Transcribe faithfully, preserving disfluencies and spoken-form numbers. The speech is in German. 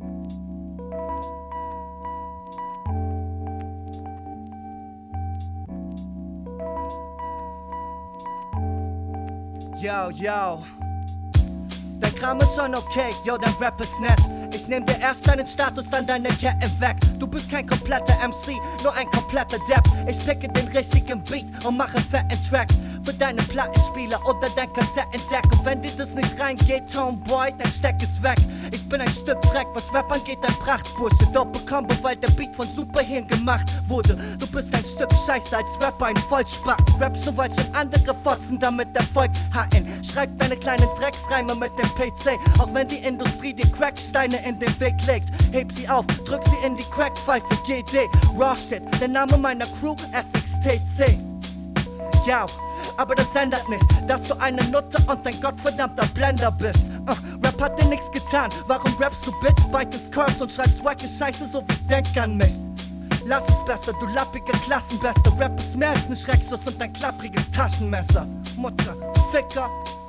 Yo, yo. Dein Kram ist schon okay, yo, dein Rap ist nett. Ich nehm dir erst deinen Status, dann deine Ketten weg. Du bist kein kompletter M C, nur ein kompletter Depp. Ich picke den richtigen Beat und mache fetten Track für deinen Plattenspieler oder dein Kassettendeck. Und wenn dir das nicht reingeht, Homeboy, dann steck es weg. Ich bin ein Stück Dreck, was Rap angeht, ein Prachtbursche. Doppelkombo, weil der Beat von Superhirn gemacht wurde. Du bist ein Stück Scheiße als Rapper, ein Vollspacken. Rappst nur, weil schon andere fotzen, damit Erfolg hatten. Schreib deine kleinen Drecksreime mit dem P C, auch wenn die Industrie dir Cracksteine in den Weg legt. Heb sie auf, drück sie in die Crackpfeife, G D. Raw Shit, der Name meiner Crew, S X T C. Ja, aber das ändert nicht, dass du eine Nutte und ein gottverdammter Blender bist. uh, Rap hat dir nichts getan, warum rappst du Bitch, bitest Curse und schreibst wacke Scheiße, so wie denk an mich. Lass es besser, du lappiger Klassenbester. Rap ist mehr als ein Schreckschuss und ein klappriges Taschenmesser. Mutter, Ficker.